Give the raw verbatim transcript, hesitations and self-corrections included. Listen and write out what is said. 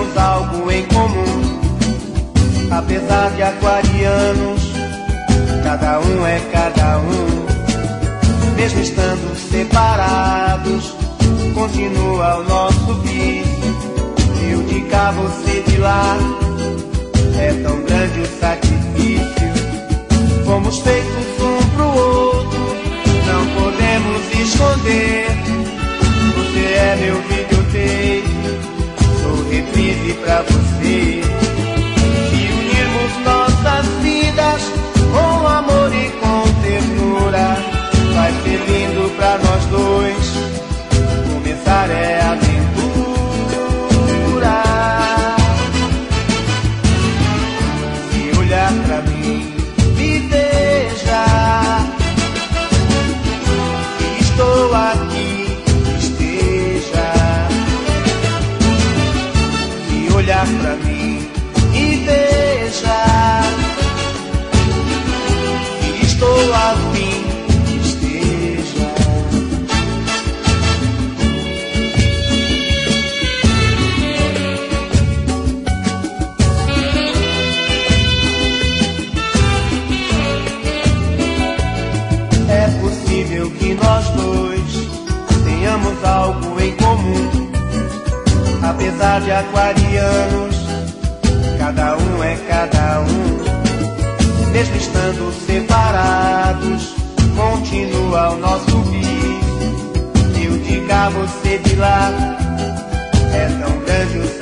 tenhamos algo em comum. Apesar de aquarianos, cada um é cada um. Mesmo estando separados, continua o nosso vício. Eu de cá, você de lá, é tão grande o sacrifício. Fomos feitos um pro outro, não podemos esconder. Você é meu videotape, sou reprise pra você. Se unirmos nossas vidas com amor e com ternura, vai ser lindo pra nós dois. Começar é aventura. Se olhar pra mim, me veja. Se estou aqui, esteja. Se olhar pra mim, me veja. Se estou afim, esteja. É possível que nós dois tenhamos algo em comum. Apesar de aquarianos, cada um é cada um. Mesmo estando separados, continua o nosso vício. Eu de cá, você de lá, é tão grande o